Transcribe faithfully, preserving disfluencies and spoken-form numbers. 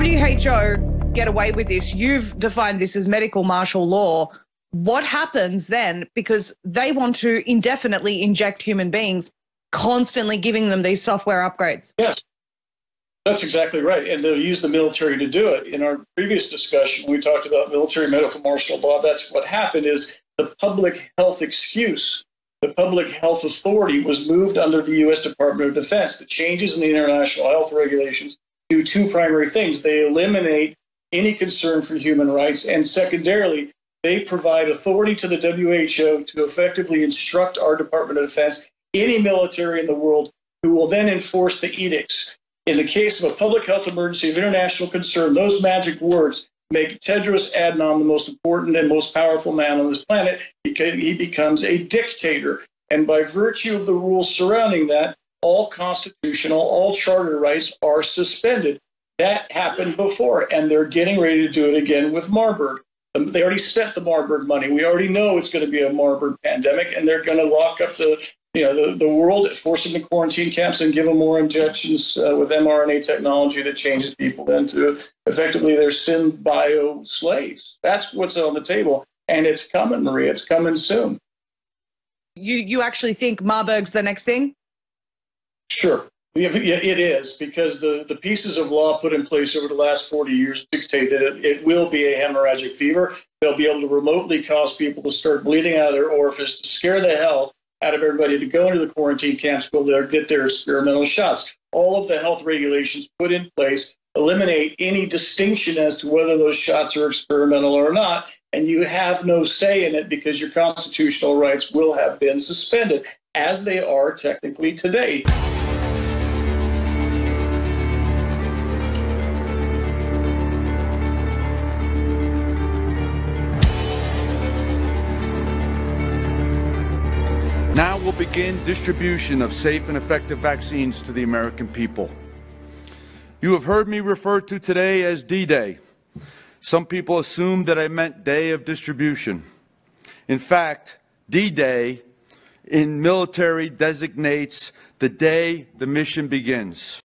W H O get away with this. You've defined this as medical martial law. What happens then? Because they want to indefinitely inject human beings, constantly giving them these software upgrades. Yes, that's exactly right. And they'll use the military to do it. In our previous discussion, we talked about military medical martial law. That's what happened is the public health excuse. The public health authority was moved under the U S Department of Defense. The changes in the international health regulations do two primary things. They eliminate any concern for human rights, and secondarily, they provide authority to the W H O to effectively instruct our Department of Defense, any military in the world, who will then enforce the edicts. In the case of a public health emergency of international concern, those magic words make Tedros Adhanom the most important and most powerful man on this planet because he becomes a dictator. And by virtue of the rules surrounding that, all constitutional, all charter rights are suspended. That happened before, and they're getting ready to do it again with Marburg. They already spent the Marburg money. We already know it's going to be a Marburg pandemic, and they're going to lock up the, you know, the, the world, force them to quarantine camps, and give them more injections uh, with mRNA technology that changes people into effectively their synbio slaves. That's what's on the table, and it's coming, Maria. It's coming soon. You you actually think Marburg's the next thing? Sure. It is, because the, the pieces of law put in place over the last forty years dictate that it, it will be a hemorrhagic fever. They'll be able to remotely cause people to start bleeding out of their orifice, to scare the hell out of everybody to go into the quarantine camps, go there, get their experimental shots. All of the health regulations put in place eliminate any distinction as to whether those shots are experimental or not, and you have no say in it because your constitutional rights will have been suspended, as they are technically today. Now will begin distribution of safe and effective vaccines to the American people. You have heard me refer to today as D-Day. Some people assumed that I meant day of distribution. In fact, D-Day in military designates the day the mission begins.